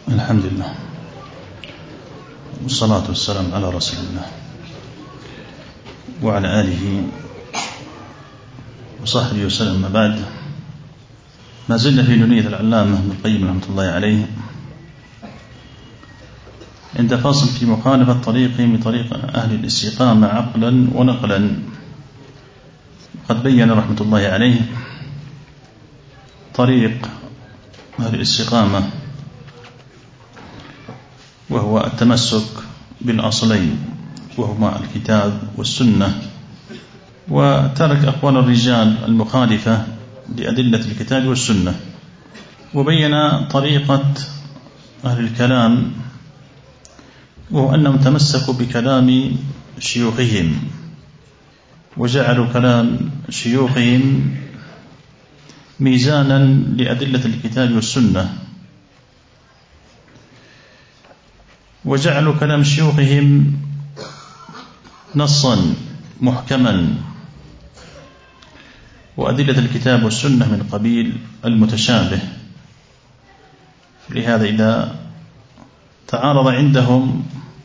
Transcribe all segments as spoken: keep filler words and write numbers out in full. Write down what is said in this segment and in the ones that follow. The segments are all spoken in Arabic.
الحمد لله والصلاة والسلام على رسول الله وعلى آله وصحبه وسلم. ما بعد، ما زلنا في نونية العلامة ابن القيم رحمة الله عليه عند فاصل في مخالفة طريقهم بطريق أهل الاستقامة عقلا ونقلا. قد بين رحمة الله عليه طريق أهل الاستقامة، وهو التمسك بالأصلين وهما الكتاب والسنة، وترك أقوال الرجال المخالفة لأدلة الكتاب والسنة، وبين طريقة أهل الكلام، وهو أنهم تمسكوا بكلام شيوخهم وجعلوا كلام شيوخهم ميزانا لأدلة الكتاب والسنة، وجعلوا كلام شيوخهم نصا محكما، وأدلة الكتاب والسنة من قبيل المتشابه. لهذا إذا تعارض عندهم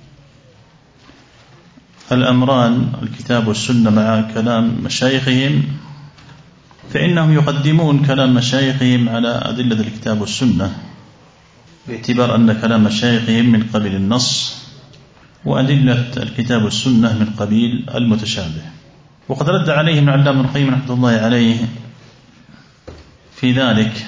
الأمران الكتاب والسنة مع كلام مشايخهم، فإنهم يقدمون كلام مشايخهم على أدلة الكتاب والسنة، باعتبار أن كلام مشايخهم من قبيل النص وأدلة الكتاب والسنة من قبيل المتشابه. وقد رد عليهم العلامة ابن القيم رحمة الله عليه في ذلك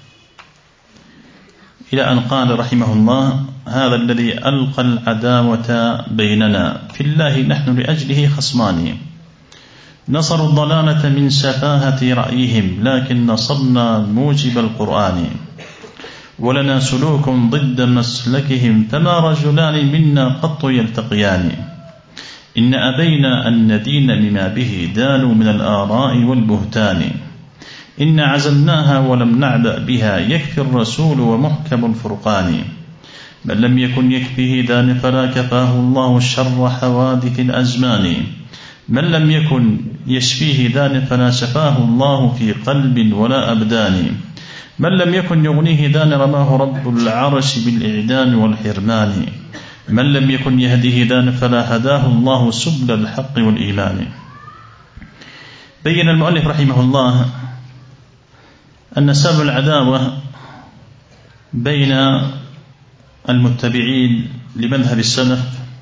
إلى أن قال رحمه الله: هذا الذي ألقى العداوة بيننا في الله نحن لأجله خصمان، نصروا الضلالة من سفاهة رأيهم لكن نصرنا موجب القرآن، ولنا سلوك ضد مسلكهم فما رجلان منا قط يلتقيان، إن أبينا أن ندين بما به دانوا من الآراء والبهتان، إن عزلناها ولم نعبأ بها يكفي الرسول ومحكم الفرقان، من لم يكن يكفيه دان فلا كفاه الله شر حوادث الأزمان، من لم يكن يشفيه دان فلا شفاه الله في قلب ولا أبدان، من لم يكن يغنيه دان رماه رب العرش بالإعدام والحرمان، من لم يكن يهديه دان فلا هداه الله سبل الحق والإيمان. بين المؤلف رحمه الله أن سبب العداوة بين المتبعين لمذهب السلف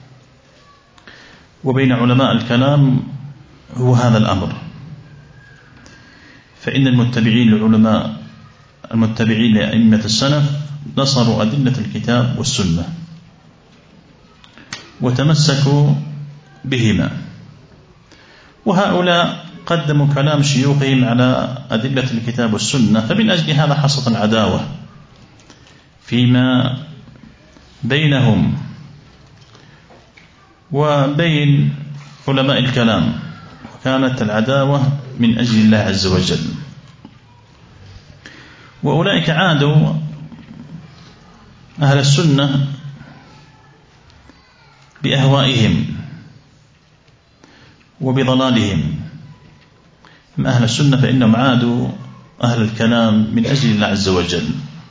وبين علماء الكلام هو هذا الأمر، فإن المتبعين للعلماء المتبعين لأئمة السلف نصروا أدلة الكتاب والسنة وتمسكوا بهما، وهؤلاء قدموا كلام شيوخهم على أدلة الكتاب والسنة، فمن أجل هذا حصلت العداوة فيما بينهم وبين علماء الكلام، وكانت العداوة من أجل الله عز وجل. وأولئك عادوا أهل السنة بأهوائهم وبضلالهم، أما أهل السنة فإنهم عادوا أهل الكلام من أجل الله عز وجل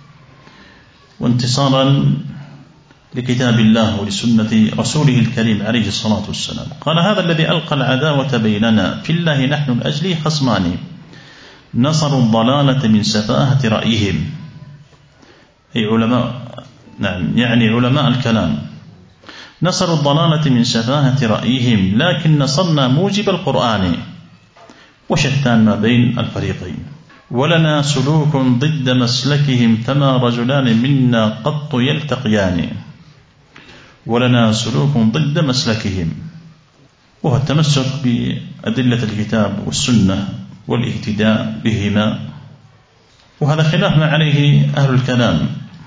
وانتصارا لكتاب الله ولسنة رسوله الكريم عليه الصلاة والسلام. قال: هذا الذي ألقى العداوة بيننا في الله نحن لأجله خصمان، نصروا الضلالة من سفاهة رأيهم، أي علماء نعم يعني علماء الكلام، نصروا الضلالة من سفاهة رأيهم لكن نصرنا موجب القرآن، وشتان ما بين الفريقين، ولنا سلوك ضد مسلكهم فما رجلان منا قط يلتقيان، ولنا سلوك ضد مسلكهم، وهو التمسك بأدلة الكتاب والسنة والاهتداء بهما، وهذا خلاف ما عليه أهل الكلام.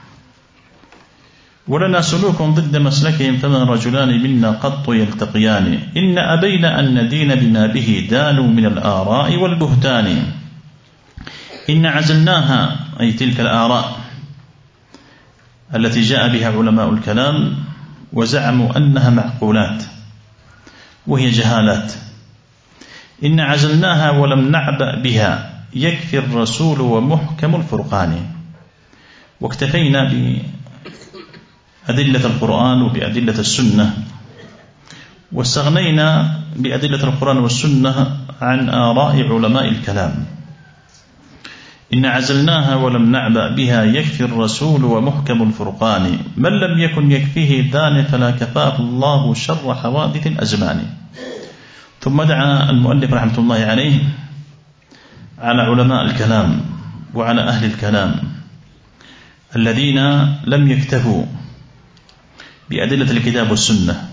ولنا سلوك ضد مسلكهم فما رجلان منا قط يلتقيان، إن أبينا أن ندين بما به دانوا من الآراء والبهتان، إن عزلناها أي تلك الآراء التي جاء بها علماء الكلام وزعموا أنها معقولات وهي جهالات، إن عزلناها ولم نعبأ بها يكفي الرسول ومحكم الفرقان، واكتفينا بأدلة القرآن وبأدلة السنة، واستغنينا بأدلة القرآن والسنة عن آراء علماء الكلام. إن عزلناها ولم نعبأ بها يكفي الرسول ومحكم الفرقان، من لم يكن يكفيه دان فلا كفاه الله شر حوادث الأزمان. ثم دعا المؤلف رحمة الله عليه على علماء الكلام وعلى أهل الكلام الذين لم يكتفوا بأدلة الكتاب والسنة،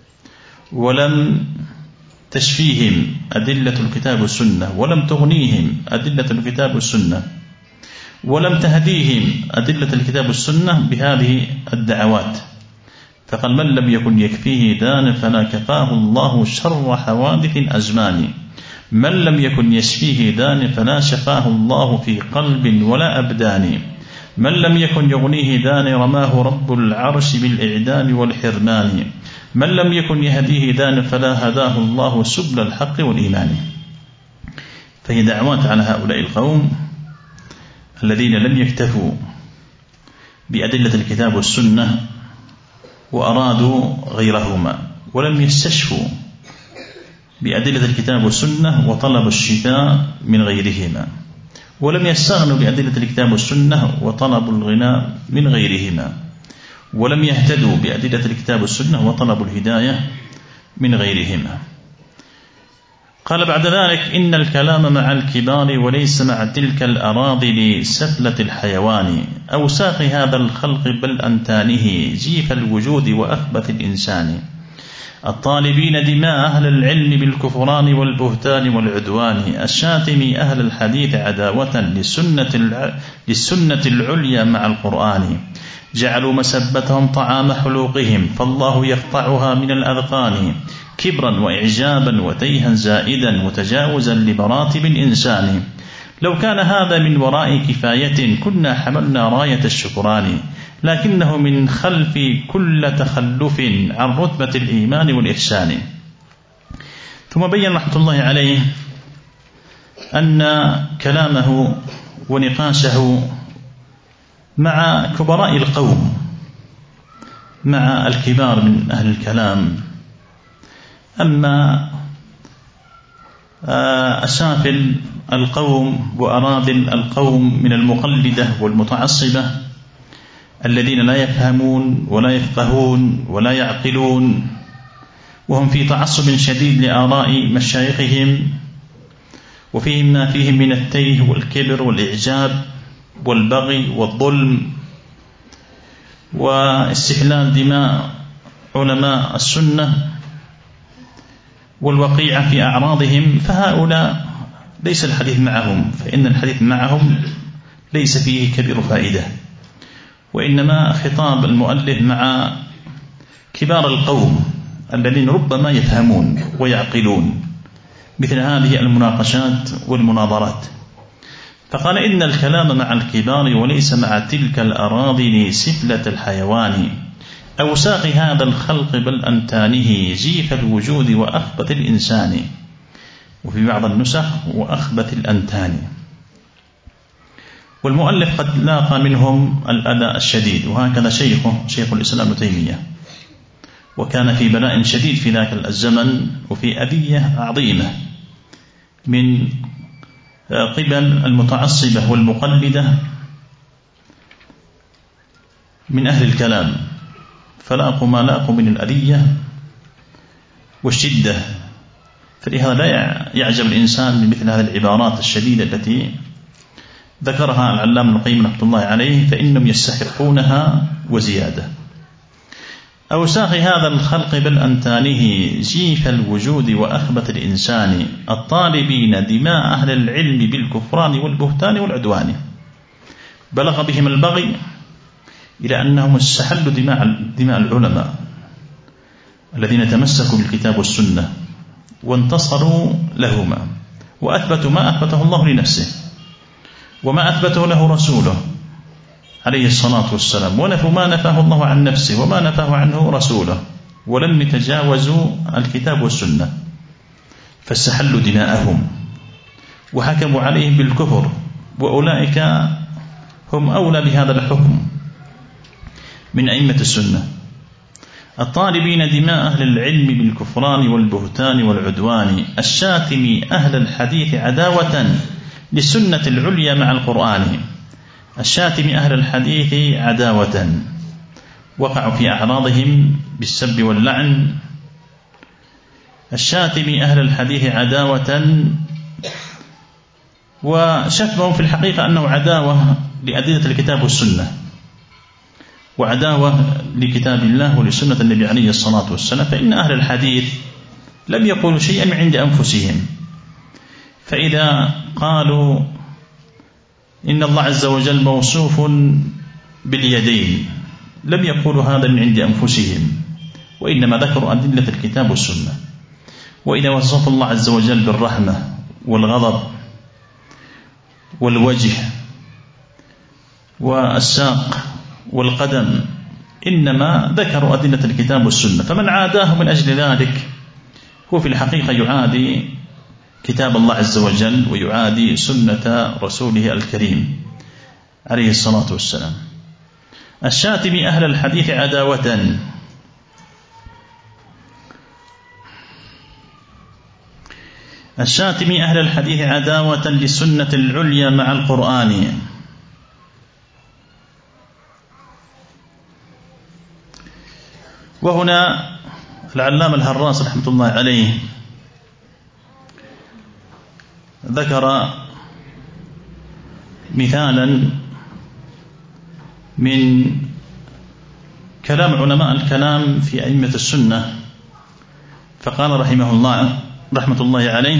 ولم تشفيهم أدلة الكتاب والسنة، ولم تغنيهم أدلة الكتاب والسنة، ولم تهديهم أدلة الكتاب والسنة بهذه الدعوات. فقال من لم يكن يكفيه دان فلا كفاه الله شر حوادث الأزمان، من لم يكن يشفيه دان فلا شفاه الله في قلب ولا أبدان، من لم يكن يغنيه دان رماه رب العرش بالإعدام والحرمان، من لم يكن يهديه دان فلا هداه الله سبل الحق والإيمان. فهي دعوات على هؤلاء القوم الذين لم يكتفوا بأدلة الكتاب والسنة وأرادوا غيرهما، ولم يستشفوا بأدلة الكتاب والسنة وطلبوا الشفاء من غيرهما، ولم يستغنوا بأدلة الكتاب والسنة وطلبوا الغناء من غيرهما، ولم يهتدوا بأدلة الكتاب والسنة وطلبوا الهداية من غيرهما. قال بعد ذلك إن الكلام مع الكبار وليس مع تلك الأراضي لسفلة الحيوان، أوساخ هذا الخلق بل أنتانه جيف الوجود وأخبث الإنسان، الطالبين دماء أهل العلم بالكفران والبهتان والعدوان، الشاتم أهل الحديث عداوة للسنة, للسنة العليا مع القرآن، جعلوا مسبتهم طعام حلوقهم فالله يقطعها من الأذقان، كبرا وإعجابا وتيها زائدا متجاوزا لمراتب الإنسان، لو كان هذا من وراء كفاية كنا حملنا راية الشكران، لكنه من خلف كل تخلف عن رتبة الإيمان والإحسان. ثم بين رحمة الله عليه أن كلامه ونقاشه مع كبراء القوم، مع الكبار من أهل الكلام، أما أسافل القوم وأراذل القوم من المقلدة والمتعصبة الذين لا يفهمون ولا يفقهون ولا يعقلون، وهم في تعصب شديد لآراء مشايخهم، وفيهم ما فيهم من التيه والكبر والإعجاب والبغي والظلم واستحلال دماء علماء السنة والوقيعة في أعراضهم، فهؤلاء ليس الحديث معهم، فإن الحديث معهم ليس فيه كبير فائدة، وإنما خطاب المؤلف مع كبار القوم الذين ربما يفهمون ويعقلون مثل هذه المناقشات والمناظرات. فقال إن الكلام مع الكبار وليس مع تلك الأراضي سفلة الحيوان، أوساخ هذا الخلق بل أنتانه جيف الوجود وأخبث الإنسان، وفي بعض النسخ وأخبث الأنتان. والمؤلف قد لاقى منهم الأذى الشديد، وهكذا شيخه شيخ الإسلام ابن تيمية، وكان في بلاء شديد في ذاك الزمن وفي أذية عظيمة من قبل المتعصبة والمقلدة من أهل الكلام، فلاقوا ما لاقوا من الأذية والشدة. فلهذا لا يعجب الإنسان من مثل هذه العبارات الشديدة التي ذكرها العلامة ابن القيم رحمة الله عليه، فإنهم يستحقونها وزيادة. أوساخ هذا الخلق بل أنتانه جيف الوجود وأخبث الإنسان، الطالبين دماء أهل العلم بالكفران والبهتان والعدوان. بلغ بهم البغي إلى أنهم استحلوا دماء, دماء العلماء الذين تمسكوا بالكتاب والسنة وانتصروا لهما، وأثبتوا ما أثبته الله لنفسه وما أثبته له رسوله عليه الصلاة والسلام، ونفوا ما نفاه الله عن نفسه وما نفاه عنه رسوله، ولم يتجاوزوا الكتاب والسنة، فاستحلوا دماءهم وحكموا عليهم بالكفر، وأولئك هم أولى بهذا الحكم من أئمة السنة الطالبين دماء أهل العلم بالكفران والبهتان والعدوان، الشاتم أهل الحديث عداوة للسنة العليا مع القرآن، الشاتم أهل الحديث عداوة وقعوا في أعراضهم بالسب واللعن، الشاتم أهل الحديث عداوة، وشتمهم في الحقيقة أنه عداوة لأدلة الكتاب والسنة، وعداوة لكتاب الله ولسنة النبي عليه الصلاة والسلام. فإن أهل الحديث لم يقولوا شيئا من عند أنفسهم، فإذا قالوا إن الله عز وجل موصوف باليدين لم يقولوا هذا من عند أنفسهم، وإنما ذكروا أدلة الكتاب والسنة. وإذا وصف الله عز وجل بالرحمة والغضب والوجه والساق والقدم إنما ذكروا أدلة الكتاب والسنة، فمن عاداه من أجل ذلك هو في الحقيقة يعادي كتاب الله عز وجل ويعادي سنة رسوله الكريم عليه الصلاة والسلام. الشاتم أهل الحديث عداوة، الشاتم أهل الحديث عداوة للسنة العليا مع القرآن. وهنا العلامة الهراس رحمة الله عليه ذكر مثالا من كلام علماء الكلام في أئمة السنة، فقال رحمه الله رحمة الله عليه،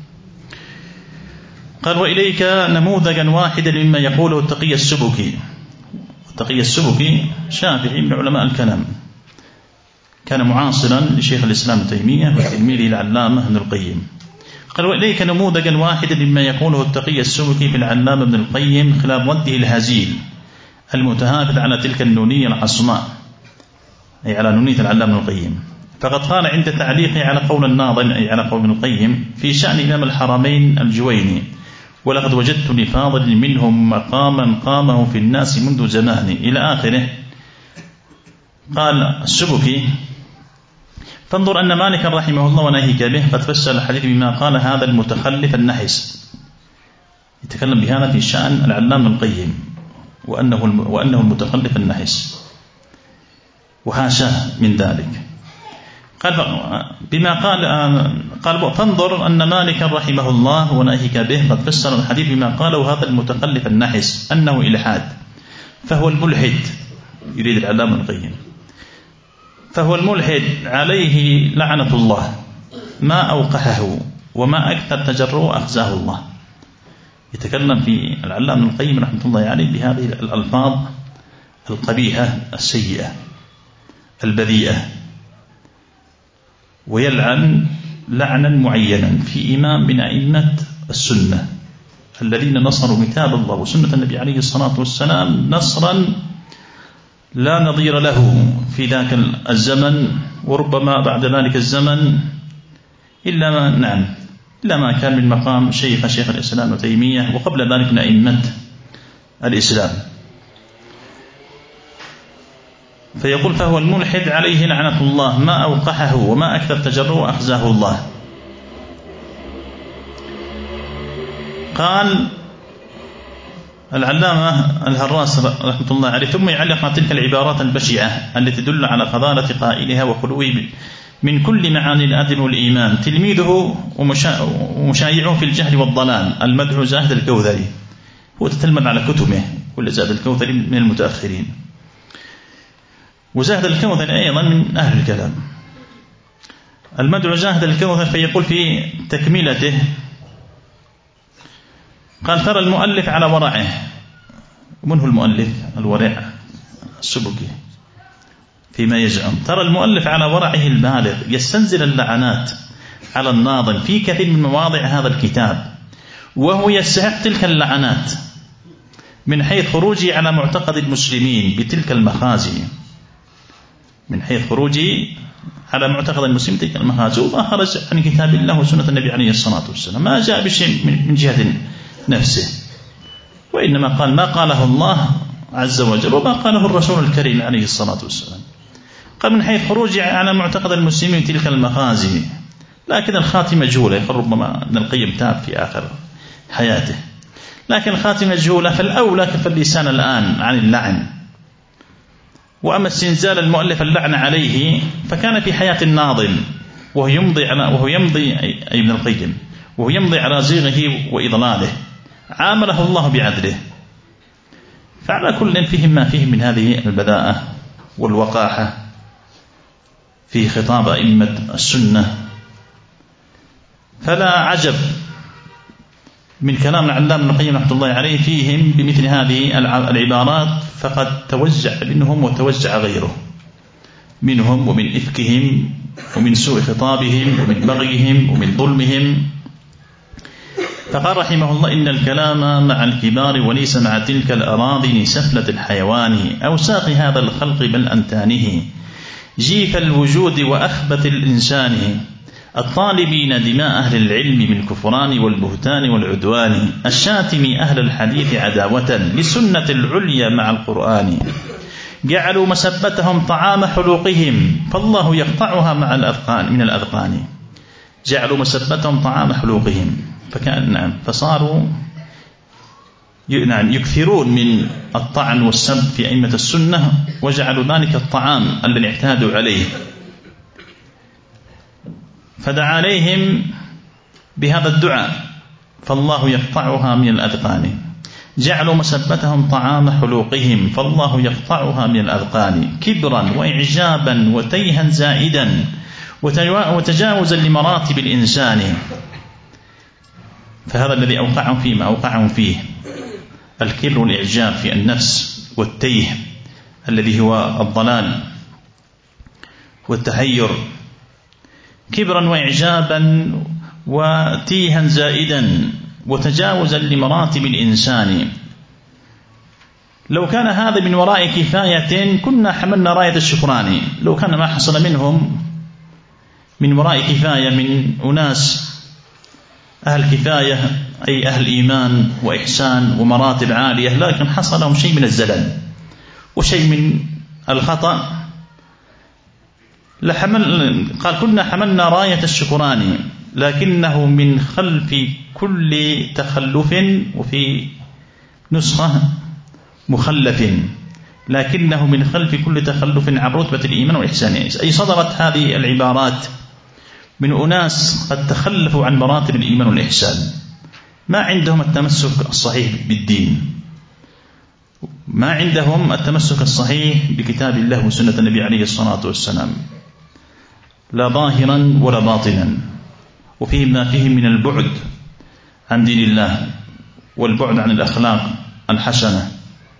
قال: وإليك نموذجا واحدا مما يقوله التقي السبكي. التقي السبكي شافعي من علماء الكلام، كان معاصرا لشيخ الإسلام ابن تيمية وتلميذه العلامة ابن القيم. قال: وإليك نموذجا واحدا مما يقوله التقي السبكي في العلامة ابن القيم خلال رده الهزيل المتهافت على تلك النونية العصماء، أي على نونية العلامة ابن القيم. فقد قال عند تعليقه على قول الناظم، أي على قول ابن القيم، في شأن إمام الحرمين الجويني: ولقد وجدت لفاضل منهم مقاما قامه في الناس منذ زمان، إلى آخره. قال السبكي: فانظر أن مالك رحمه الله وناهيك به قد فسر الحديث بما قال هذا المتخلف النحس. يتكلم بهذا في شأن العلامة القيم وأنه وأنه المتخلف النحس، وحاشاه من ذلك. قال بما قال قال فانظر أن مالك رحمه الله وناهيك به قد فسر الحديث بما قاله هذا المتخلف النحس أنه إلحاد، فهو الملحد، يريد العلامة القيم، فهو الملحد عليه لعنة الله، ما أوقحه وما أكثر تجرؤه أخزاه الله. يتكلم في العلامة القيم رحمة الله عليه بهذه الألفاظ القبيحة السيئة البذيئة، ويلعن لعنا معينا في إمام من أئمة السنة الذين نصروا كتاب الله وسنة النبي عليه الصلاة والسلام نصرا لا نظير له في ذاك الزمن، وربما بعد ذلك الزمن إلا ما نعم إلا ما كان من مقام شيخ شيخ الإسلام ابن تيمية، وقبل ذلك من أئمة الإسلام. فيقول: فهو الملحد عليه لعنة الله، ما أوقحه وما أكثر تجرؤه أخزاه الله. قال العلامة الهراس رحمة الله عليه: ثم يعلق على تلك العبارات البشعة التي تدل على فضالة قائلها وخلوه من كل معاني الأدب والإيمان، تلميذه ومشايعه في الجهل والضلال المدعو زاهد الكوثري. هو تتلمذ على كتبه، كل زاهد الكوثري من المتأخرين، وزاهد الكوثري أيضا من أهل الكلام، المدعو زاهد الكوثري. فيقول في تكملته: قال: ترى المؤلف على ورعه. من هو المؤلف؟ الورع السبكي فيما يزعم. ترى المؤلف على ورعه البالغ يستنزل اللعنات على الناظم في كثير من مواضع هذا الكتاب، وهو يستحق تلك اللعنات من حيث خروجه على معتقد المسلمين بتلك المخازي، من حيث خروجه على معتقد المسلمين تلك المخازي، وما خرج عن كتاب الله وسنة النبي عليه الصلاة والسلام، ما جاء بشيء من جهة نفسه، وإنما قال ما قاله الله عز وجل وما قاله الرسول الكريم عليه الصلاة والسلام. قال من حيث خروج على معتقد المسلمين تلك المخازي، لكن الخاتمة مجهولة، ربما ابن القيم تاب في آخر حياته، لكن الخاتمة مجهولة، فالأولى كف اللسان الآن عن اللعن. وأما استنزال المؤلف اللعن عليه فكان في حياة الناظم وهو يمضي على وهو يمضي أي ابن القيم وهو يمضي على زيغه وإضلاله، عامله الله بعدله. فعلى كل فيهم ما فيه من هذه البذاءة والوقاحة في خطاب أئمة السنة، فلا عجب من كلام العلامة ابن القيم رحمة الله عليه فيهم بمثل هذه العبارات، فقد توجع منهم وتوجع غيره منهم ومن إفكهم ومن سوء خطابهم ومن بغيهم ومن ظلمهم. فقال رحمه الله إن الكلام مع الكبار وليس مع تلك الأراضي سفلة الحيوان أو ساق هذا الخلق بل أنتانه، جيف الوجود وأخبث الإنسان، الطالبين دماء أهل العلم بالكفران والبهتان والعدوان، الشاتم أهل الحديث عداوة لسنة العليا مع القرآن، جعلوا مسبتهم طعام حلوقهم فالله يقطعها مع الأذقان من الأذقان، جعلوا مسبتهم طعام حلوقهم، فكان نعم فصاروا نعم يكثرون من الطعن والسب في أئمة السنة، وجعلوا ذلك الطعام الذي اعتادوا عليه، فدعا عليهم بهذا الدعاء فالله يقطعها من الأذقان، جعلوا مسبتهم طعام حلوقهم فالله يقطعها من الأذقان، كبرا وإعجابا وتيها زائدا وتجاوزا لمراتب الإنسان. فهذا الذي أوقعهم فيه ما أوقعهم فيه الكبر والإعجاب في النفس والتيه الذي هو الضلال والتحير، كبرا وإعجابا وتيها زائدا وتجاوزا لمراتب الإنسان. لو كان هذا من وراء كفاية كنا حملنا راية الشكران، لو كان ما حصل منهم من وراء كفاية من أناس أهل كفاية أي أهل إيمان وإحسان ومراتب عالية، لكن حصل لهم شيء من الزلل وشيء من الخطأ، لحمل قال كنا حملنا راية الشكران، لكنه من خلف كل تخلف، وفي نسخة مخلف، لكنه من خلف كل تخلف عن رتبة الإيمان والإحسان. أي صدرت هذه العبارات من أناس قد تخلفوا عن مراتب الإيمان والإحسان، ما عندهم التمسك الصحيح بالدين، ما عندهم التمسك الصحيح بكتاب الله وسنة النبي عليه الصلاة والسلام، لا ظاهرا ولا باطنا، وفيهم ما فيهم من البعد عن دين الله والبعد عن الأخلاق الحسنة.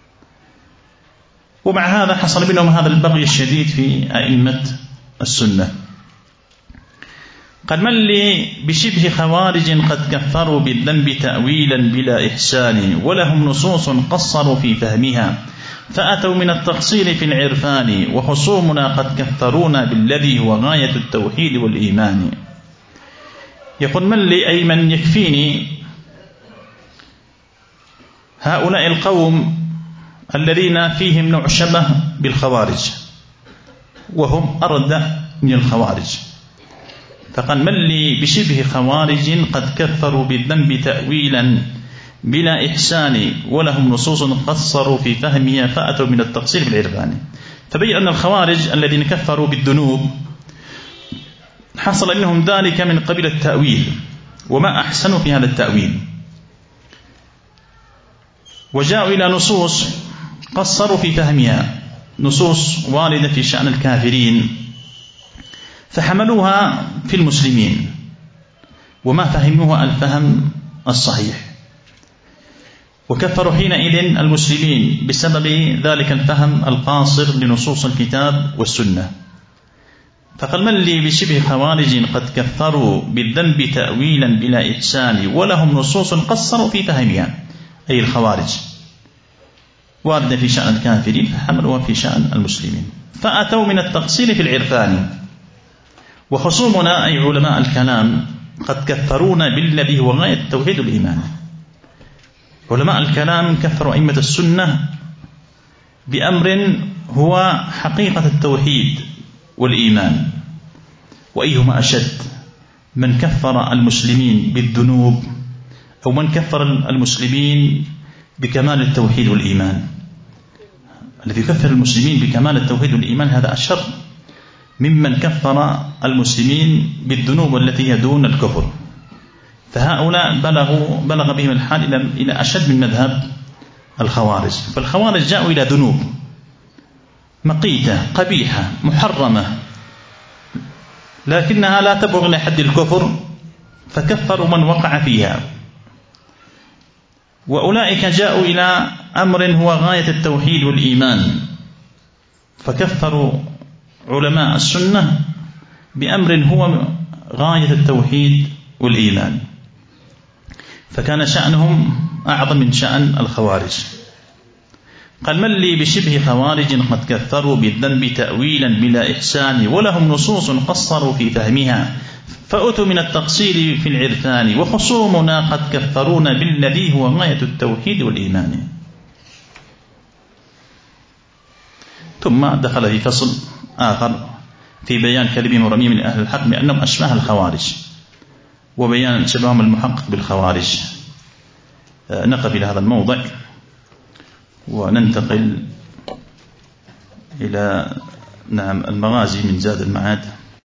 ومع هذا حصل منهم هذا البغي الشديد في أئمة السنة. قد من لي بشبه خوارج قد كفروا بالذنب تأويلا بلا إحسان، ولهم نصوص قصروا في فهمها فأتوا من التقصير في العرفان، وخصومنا قد كفرونا بالذي هو غاية التوحيد والإيمان. يقول من لي أي من يكفيني هؤلاء القوم الذين فيهم نوع شبه بالخوارج وهم أردى من الخوارج. فقال من لي بشبه خوارج قد كفروا بالذنب تأويلا بلا إحسان، ولهم نصوص قصروا في فهمها فأتوا من التقصير في العرفان. فبين أن الخوارج الذين كفروا بالذنوب حصل منهم ذلك من قبيل التأويل، وما أحسنوا في هذا التأويل، وجاءوا إلى نصوص قصروا في فهمها، نصوص واردة في شأن الكافرين، فحملوها في المسلمين وما فهموها الفهم الصحيح، وكفروا حينئذ المسلمين بسبب ذلك الفهم القاصر لنصوص الكتاب والسنة. فقال من لي بشبه خوارج قد كفروا بالذنب تأويلا بلا إحسان، ولهم نصوص قصروا في فهمها، أي الخوارج واردة في شأن الكافرين فحملوها في شأن المسلمين، فأتوا من التقصير في العرفان. وخصومنا أي علماء الكلام قد كفرونا بالذي هو غاية التوحيد والإيمان. علماء الكلام كفروا أئمة السنة بأمر هو حقيقة التوحيد والإيمان. وأيهما أشد، من كفر المسلمين بالذنوب أو من كفر المسلمين بكمال التوحيد والإيمان؟ الذي يكفر المسلمين بكمال التوحيد والإيمان هذا أشر ممن كفر المسلمين بالذنوب التي هي دون الكفر. فهؤلاء بلغوا بلغ بهم الحال إلى أشد من مذهب الخوارج. فالخوارج جاءوا إلى ذنوب مقيتة قبيحة محرمة لكنها لا تبلغ إلى حد الكفر فكفروا من وقع فيها. وأولئك جاءوا إلى أمر هو غاية التوحيد والإيمان فكفروا علماء السنة بأمر هو غاية التوحيد والإيمان، فكان شأنهم أعظم من شأن الخوارج. قال: من لي بشبه خوارج قد كثروا بالذنب تأويلا بلا إحسان، ولهم نصوص قصروا في فهمها فأتوا من التقصير في العرفان، وخصومنا قد كفرونا بالذي هو غاية التوحيد والإيمان. ثم دخل في فصل آخر في بيان كلمهم ورميهم من أهل الحق بأنهم أشباه الخوارج، وبيان شبههم المحقق بالخوارج. نقف إلى هذا الموضع وننتقل إلى نعم المغازي من زاد المعاد.